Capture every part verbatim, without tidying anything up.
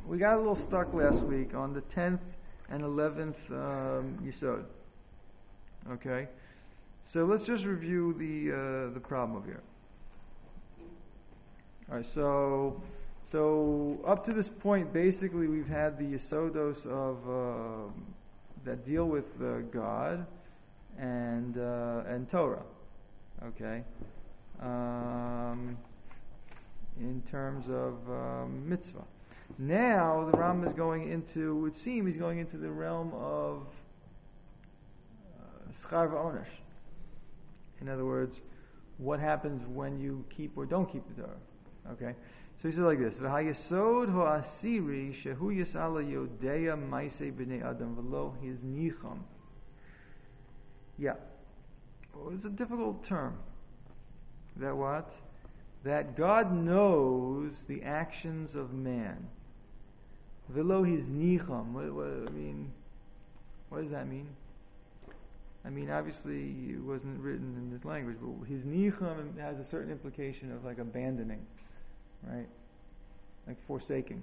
we got a little stuck last week on the tenth and eleventh um, Yisod. Okay? So let's just review the uh, the problem over here. Alright, so so up to this point, basically we've had the Yisodos of uh, that deal with uh, God and uh, and Torah. Okay? Um, in terms of um, mitzvah. Now the Ram is going into, it would seem he's going into the realm of schar v'onesh. In other words, what happens when you keep or don't keep the Torah? Okay, so he says like this: "V'hayesod ho'asiri shehu yisala yodeya ma'aseh b'nei adam v'lo hiznicham." Yeah, well, it's a difficult term. That what? That God knows the actions of man. V'lo hiznicham. What, what, I mean, what does that mean? I mean, obviously it wasn't written in this language, but hiznicham has a certain implication of like abandoning, right? Like forsaking.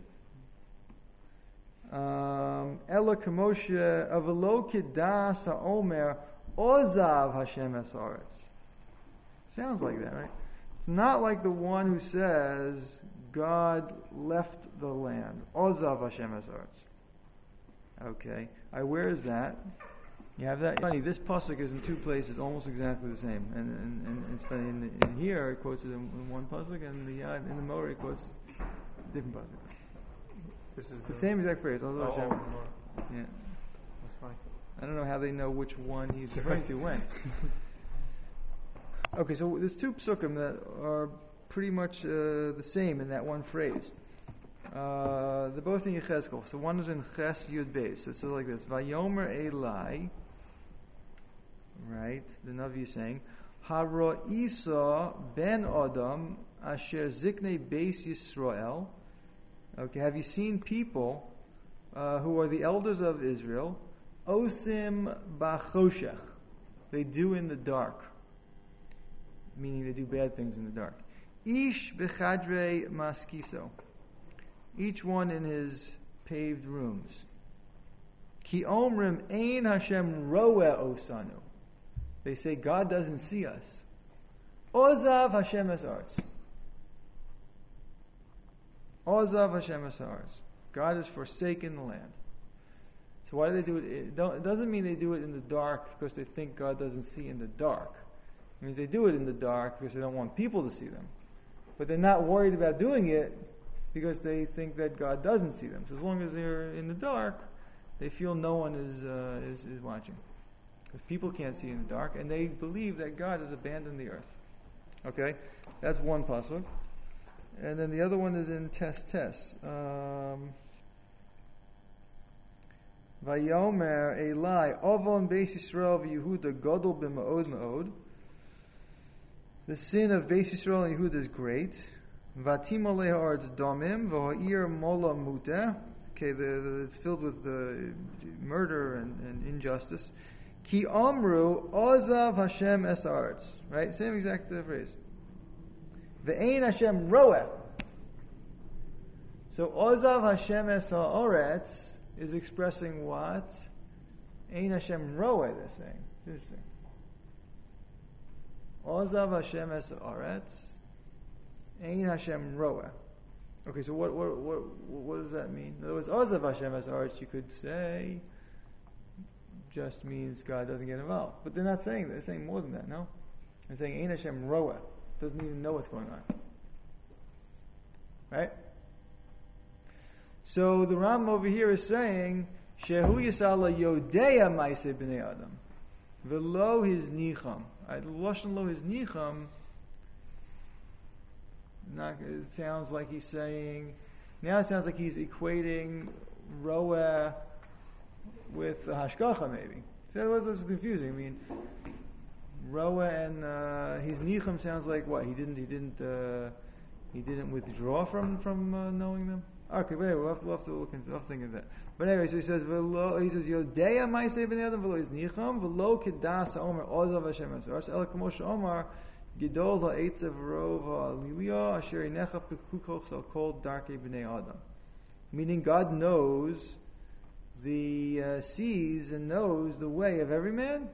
Ela kamoshe avelo kedas haomer ozav Hashem es haaretz. Sounds like that, right? It's not like the one who says God left the land. Ozav Hashem es haaretz. Okay. I where is that? You have that. Funny, this pasuk is in two places, almost exactly the same. And and, and it's funny, in, the, in here it quotes it in, in one pasuk, and the uh, in the Moreh it quotes a different pasuk. This is it's the, the same exact phrase. Oh, Hashem. oh, Yeah. That's fine. I don't know how they know which one he's referring to when. Okay, so there's two psukim that are pretty much uh, the same in that one phrase. Uh, they're both in Yechezkel. So one is in Ches Yud Beis. So it says like this: Vayomer Eli. Right, the Navi is saying, Haro Isa ben Adam asher ziknei beis Yisrael. Okay, have you seen people uh, who are the elders of Israel? Osim bachoshech. They do in the dark. Meaning they do bad things in the dark. Ish bechadre maskiso. Each one in his paved rooms. Ki omrim ein Hashem roe osanu. They say God doesn't see us. Ozav Hashem es haaretz. Ozav Hashem es haaretz. God has forsaken the land. So why do they do it? It, don't, it doesn't mean they do it in the dark because they think God doesn't see in the dark. It means they do it in the dark because they don't want people to see them. But they're not worried about doing it because they think that God doesn't see them. So as long as they're in the dark, they feel no one is uh, is, is watching. Because people can't see in the dark, and they believe that God has abandoned the earth. Okay? That's one pasuk. And then the other one is in Tes Tes. Um, Vayomer Eli Ovon Beis Yisrael v'Yehuda Gadol b'Ma'od Ma'od. The sin of Beis Yisrael and Yehuda is great. Vatim oleh ha'aretz domim v'ha'ir mola muteh. Okay, the, the, it's filled with the murder and, and injustice. Ki amru ozav Hashem es haaretz. Right, same exact uh, phrase. Ve'ein Hashem roeh. So ozav Hashem es haaretz is expressing what? Ein Hashem roeh. They're saying. It's interesting. Ozav Hashem es haaretz. Ein Hashem roeh. Okay, so what what what what does that mean? In other words, Ozav Hashem es haaretz, you could say, just means God doesn't get involved. But they're not saying that. They're saying more than that, no? They're saying Ein Hashem roeh. Doesn't even know what's going on. Right? So the Ram over here is saying, Shehu Yisala Yodeya Ma'aseh B'nei Adam. V'lo hiznicham. Right? Lashon lo hiznicham. Not, it sounds like he's saying, now it sounds like he's equating roeh with hashgacha maybe. So that's confusing. I mean, roeh and uh, his nicham sounds like what? He didn't. He didn't. Uh, he didn't withdraw from from uh, knowing them. Okay, but anyway, we'll have to, we'll have to look into. We'll have to think of that. But anyway, so he says, v'lo, he says, Yodeya ma'aseh b'nei adam v'lo his nicham v'lo kedas ha'omer ozav Hashem es haaretz el k'moshe omar gidol ha'etzav rov ha'lilio asher inecha pekukoch shel kol darkei b'nei adam. Meaning God knows the, uh, sees and knows the way of every man.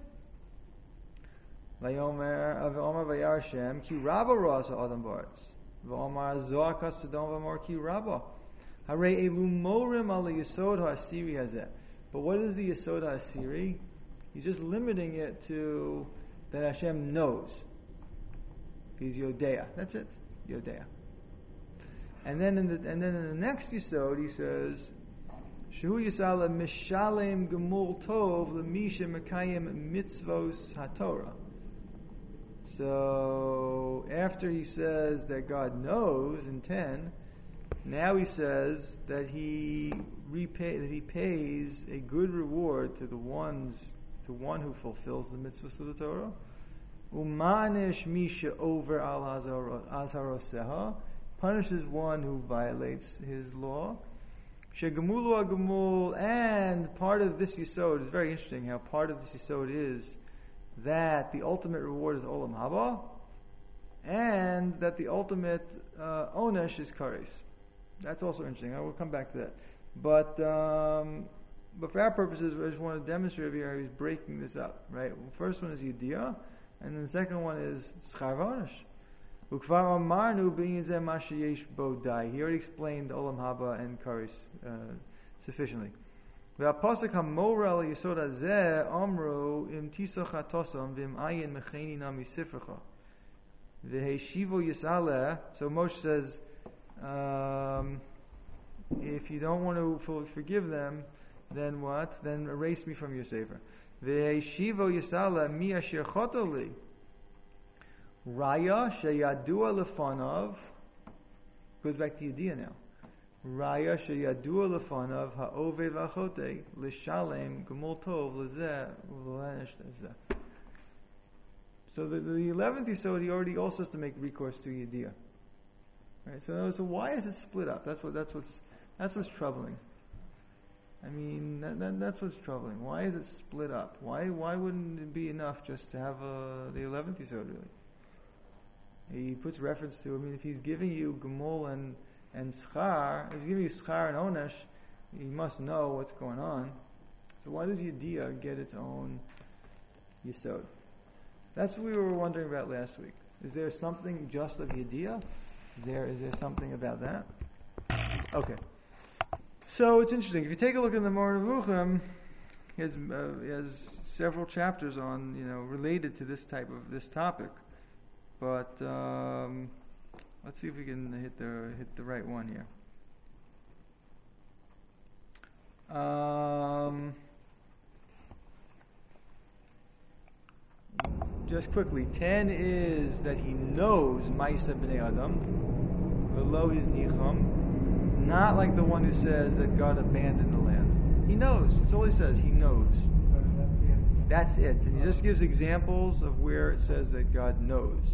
Vayomer Avomar Vayar Hashem Ki Rabba Rasa Adam Baretz V'Omar Zoakas Sodom V'Amor Ki Rabba Harei Elu Morim Al Yesod HaAsiri Hazeh. But what is the Yesod HaAsiri? He's just limiting it to that Hashem knows. He's Yodea. That's it. Yodea. And then in the and then in the next Yesod he says Shehu Yisala Mishalem Gemul Tov L'Misha Mekayim Mitzvos HaTorah. So after he says that God knows in ten, now he says that he repay that he pays a good reward to the ones to one who fulfills the mitzvahs of the Torah. Umanish misha over al azharoseha, punishes one who violates his law. Shegamulu agamul, and part of this yisod is very interesting. How part of this yisod is that the ultimate reward is olam haba, and that the ultimate uh, onesh is kares. That's also interesting. I will come back to that. But um, but for our purposes, I just want to demonstrate here how he's breaking this up. Right. Well, first one is yediyah, and then the second one is schar v'onesh. Ukvar amarnu b'inzeh ma sheyesh bo dai. He already explained olam haba and kares uh, sufficiently. V'apasuk hamora al yisod hazeh amru im tisoch hatosom v'im ayin mecheni nami sifrecha v'heshivo yisaleh. So Moshe says, um, if you don't want to forgive them, then what? Then erase me from your sefer. V'heshivo yisaleh mi asher chotoli Raya sheyadua lefanav. Goes back to Yediyah now. Raya sheyadua lefanav ha'ove v'achote l'shalem gemul tov l'zeh v'lenesh l'zeh. So the, the eleventh yisod, he already also has to make recourse to Yediyah. Right. So, so why is it split up? That's what. That's what's. That's what's troubling. I mean, that, that, that's what's troubling. Why is it split up? Why? Why wouldn't it be enough just to have uh, the eleventh yisod really? He puts reference to, I mean, if he's giving you Gemul and, and Schar, if he's giving you Schar and Onesh, he must know what's going on. So why does Yediyah get its own Yesod? That's what we were wondering about last week. Is there something just of Yediyah? There, is there something about that? Okay. So it's interesting. If you take a look in the Moreh Nevuchim, he has, uh, he has several chapters on, you know, related to this type of, this topic. But um, let's see if we can hit the hit the right one here. Um, just quickly, ten is that he knows Ma'aseh Bnei Adam, v'lo hiznicham, not like the one who says that God abandoned the land. He knows. That's all he says. He knows. That's it. And he just gives examples of where it says that God knows.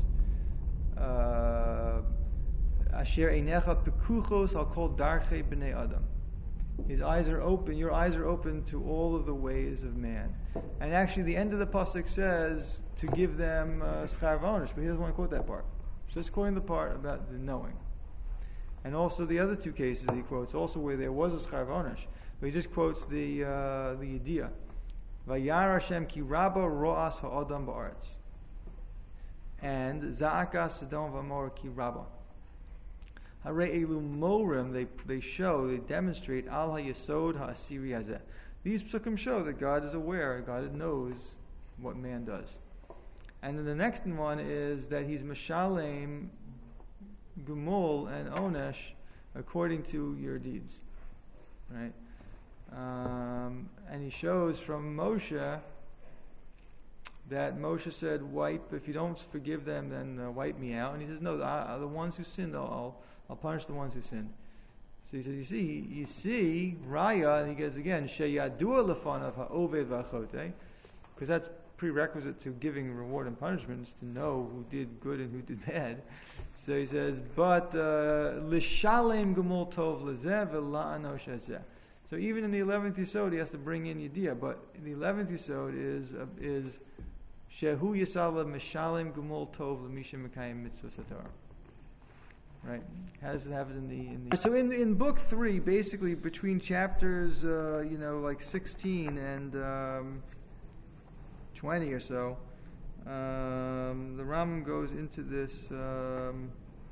Asher einecha pekuchos al kol darchei bnei adam. His eyes are open. Your eyes are open to all of the ways of man. And actually, the end of the pasuk says to give them schar v'onesh, but he doesn't want to quote that part. So just quoting the part about the knowing. And also the other two cases he quotes, also where there was a schar v'onesh, but he just quotes the uh, the Yediyah. Vayar Hashem ki rabba ro'as ha'adam ba'aretz. And Za'aka Sodom V'Amor Ki Rabba. Harei Elu Morim, they they show, they demonstrate Al HaYesod HaAsiri Hazeh. These psukim show that God is aware, God knows what man does. And then the next one is that He's Meshalem, Gumul, and Onesh according to your deeds. Right? Um, and He shows from Moshe that Moshe said, wipe, if you don't forgive them, then uh, wipe me out. And he says, no, the, the ones who sinned, I'll, I'll punish the ones who sinned. So he says, you see, you see, Raya, and he goes again, Sheyadua lefanav ha'oved v'achote, because that's prerequisite to giving reward and punishments, to know who did good and who did bad. So he says, but l'shalem gemul tov lezeh v'la'anosh hazeh. So even in the eleventh yisod, he has to bring in Yediyah, but the eleventh yisod is uh, is Shehu Yisala Mishalim Gumul Tov L'Misha Mekayim Mitzvah Satorah. right? How does it have it in the in the? So in in book three, basically between chapters, uh, you know, like sixteen and um, twenty or so, um, the Rambam goes into this um,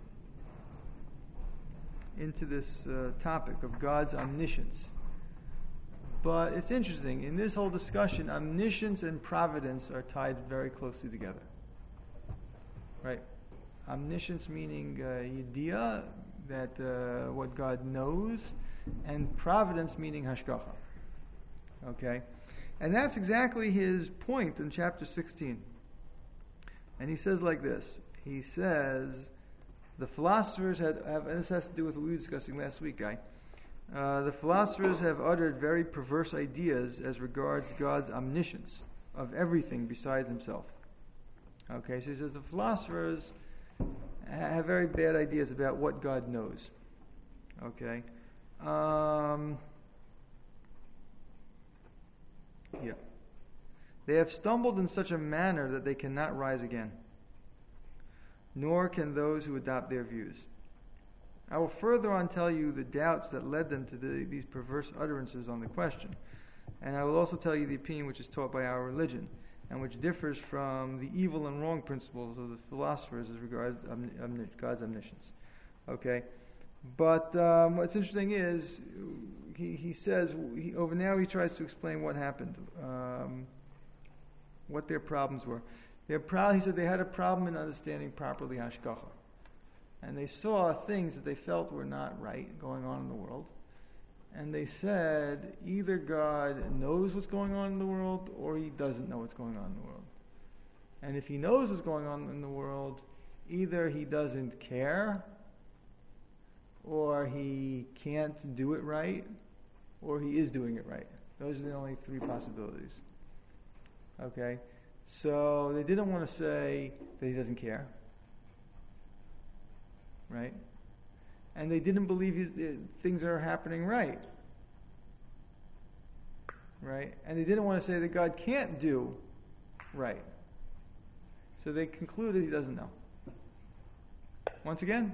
into this uh, topic of God's omniscience. But it's interesting, in this whole discussion, omniscience and providence are tied very closely together. Right? Omniscience meaning uh, yediyah, that uh, what God knows, and providence meaning hashgacha. Okay? And that's exactly his point in chapter sixteen. And he says like this. He says, the philosophers had, have, and this has to do with what we were discussing last week, Guy. Uh, the philosophers have uttered very perverse ideas as regards God's omniscience of everything besides himself. Okay, so he says the philosophers have very bad ideas about what God knows. Okay. Um, yeah. They have stumbled in such a manner that they cannot rise again, nor can those who adopt their views. I will further on tell you the doubts that led them to the, these perverse utterances on the question. And I will also tell you the opinion which is taught by our religion, and which differs from the evil and wrong principles of the philosophers as regards omni- omni- God's omniscience. Okay? But um, what's interesting is, he, he says, he, over now he tries to explain what happened, um, what their problems were. Their pro- he said they had a problem in understanding properly hashgacha. And they saw things that they felt were not right going on in the world. And they said, either God knows what's going on in the world, or he doesn't know what's going on in the world. And if he knows what's going on in the world, either he doesn't care, or he can't do it right, or he is doing it right. Those are the only three possibilities. Okay? So they didn't want to say that he doesn't care. Right? And they didn't believe his, uh, things are happening right. Right? And they didn't want to say that God can't do right. So they concluded he doesn't know. Once again?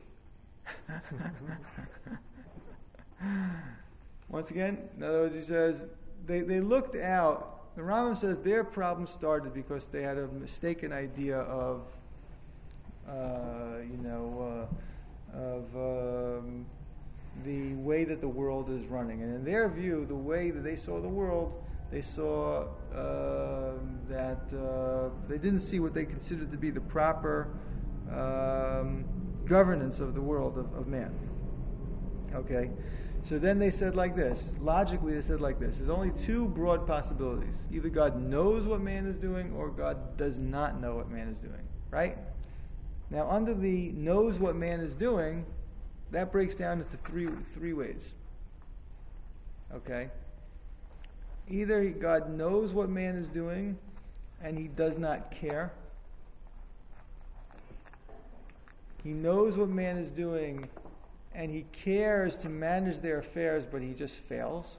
Once again? In other words, he says, they, they looked out. The Rambam says their problem started because they had a mistaken idea of Uh, you know, uh, of um, the way that the world is running. And in their view, the way that they saw the world, they saw uh, that uh, they didn't see what they considered to be the proper um, governance of the world of, of man. Okay? So then they said like this. Logically, they said like this. There's only two broad possibilities. Either God knows what man is doing, or God does not know what man is doing. Right? Now, under the knows what man is doing, that breaks down into three three ways. Okay? Either God knows what man is doing, and he does not care. He knows what man is doing, and he cares to manage their affairs, but he just fails.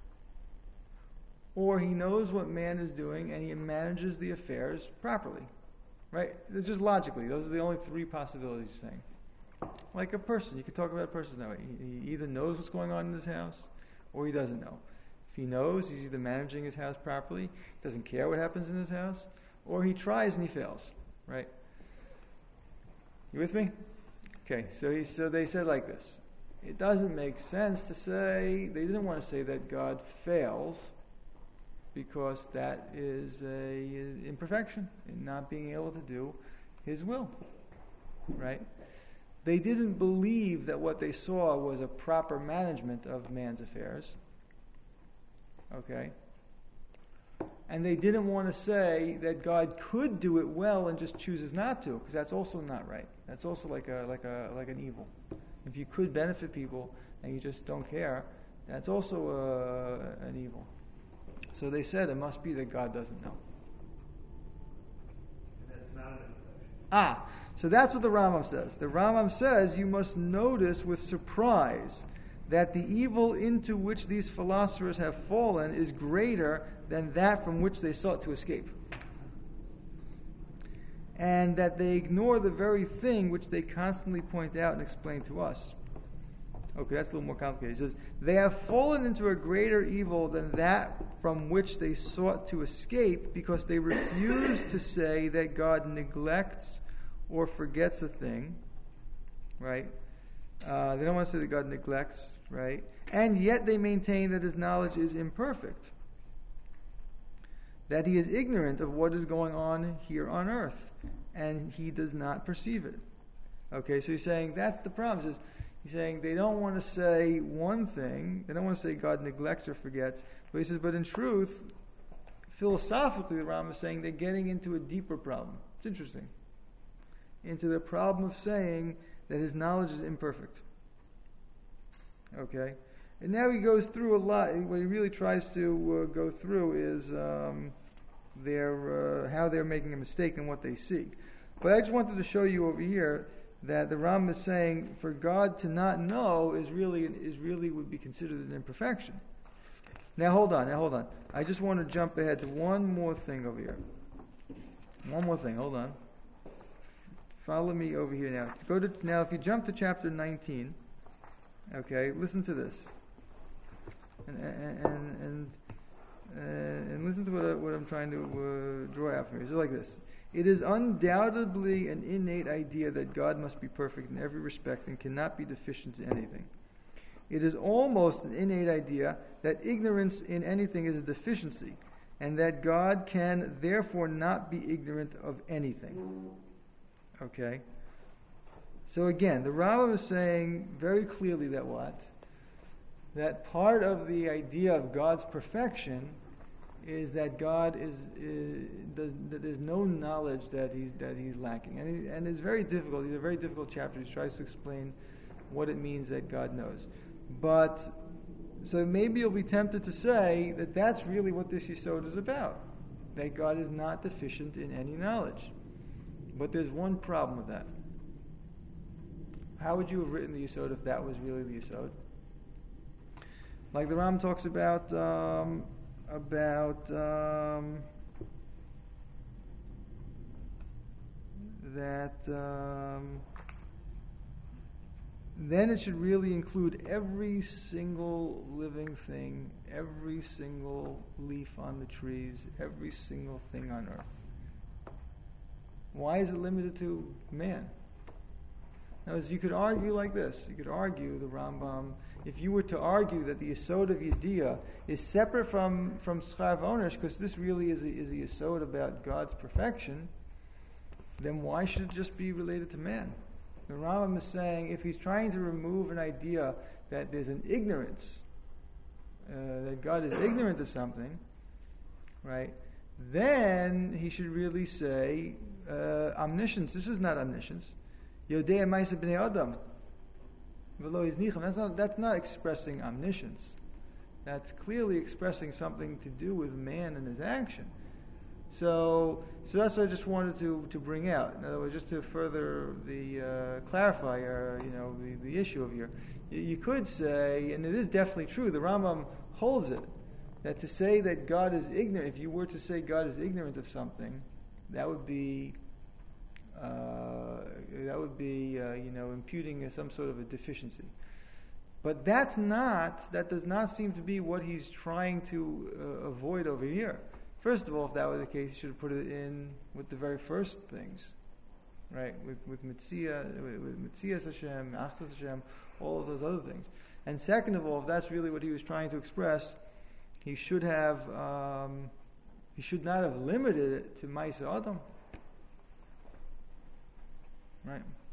Or he knows what man is doing, and he manages the affairs properly. Right? It's just logically. Those are the only three possibilities he's saying. Like a person. You can talk about a person that way. He, he either knows what's going on in his house, or he doesn't know. If he knows, he's either managing his house properly, doesn't care what happens in his house, or he tries and he fails. Right? You with me? Okay, so he, so they said like this. It doesn't make sense to say, they didn't want to say that God fails, because that is a imperfection in not being able to do his will. Right? They didn't believe that what they saw was a proper management of man's affairs. Okay? And they didn't want to say that God could do it well and just chooses not to, because that's also not right. That's also like a like a like an evil. If you could benefit people and you just don't care, that's also a, an evil. So they said it must be that God doesn't know. That's not an imperfection. Ah, so that's what the Rambam says. The Rambam says you must notice with surprise that the evil into which these philosophers have fallen is greater than that from which they sought to escape. and that they ignore the very thing which they constantly point out and explain to us. Okay, that's a little more complicated. He says, they have fallen into a greater evil than that from which they sought to escape, because they refuse to say that God neglects or forgets a thing, right? Uh, they don't want to say that God neglects, right? And yet they maintain that his knowledge is imperfect, that he is ignorant of what is going on here on earth, and he does not perceive it. Okay, so he's saying that's the problem. He says, He's saying they don't want to say one thing. They don't want to say God neglects or forgets. But he says, but in truth, philosophically, the Rambam is saying they're getting into a deeper problem. It's interesting. Into the problem of saying that his knowledge is imperfect. Okay? And now he goes through a lot. What he really tries to uh, go through is um, their, uh, how they're making a mistake in what they see. But I just wanted to show you over here that the Rambam is saying for God to not know is really is really would be considered an imperfection. Now hold on, now hold on. I just want to jump ahead to one more thing over here. One more thing, hold on. Follow me over here now. Go to now if you jump to chapter nineteen, okay, listen to this. And and and and, and listen to what, I, what I'm trying to uh, draw out from here. It's like this. It is undoubtedly an innate idea that God must be perfect in every respect and cannot be deficient in anything. It is almost an innate idea that ignorance in anything is a deficiency, and that God can therefore not be ignorant of anything. Okay? So again, the Rambam is saying very clearly that what? That part of the idea of God's perfection is that God is, is does, that there's no knowledge that he's that he's lacking, and he, and it's very difficult. It's a very difficult chapter. He tries to explain what it means that God knows, but so maybe you'll be tempted to say that that's really what this Yesod is about, that God is not deficient in any knowledge. But there's one problem with that. How would you have written the Yesod if that was really the Yesod? Like the Ram talks about. Um, about um, that um, then it should really include every single living thing, every single leaf on the trees, every single thing on earth. Why is it limited to man? Now, as you could argue like this, you could argue the Rambam, if you were to argue that the Yesod of Yediyah is separate from, from Schar V'Onesh, because this really is a, is a Yesod about God's perfection, then why should it just be related to man? The Rambam is saying if he's trying to remove an idea that there's an ignorance, uh, that God is ignorant of something, right, then he should really say uh, omniscience. This is not omniscience. Yodea Ma'aseh Bnei Adam. That's not, that's not expressing omniscience. That's clearly expressing something to do with man and his action. So, so that's what I just wanted to, to bring out. In other words, just to further the uh, clarify, uh, you know, the, the issue of here. You, you could say, and it is definitely true. The Rambam holds it that to say that God is ignorant. If you were to say God is ignorant of something, that would be. Uh, that would be, uh, you know, imputing uh, some sort of a deficiency. But that's not, that does not seem to be what he's trying to uh, avoid over here. First of all, if that were the case, he should have put it in with the very first things, right? With with Mitzia, with, with Mitzias Hashem, Achdas Hashem, all of those other things. And second of all, if that's really what he was trying to express, he should have, um, he should not have limited it to Ma'aseh Adam. Right.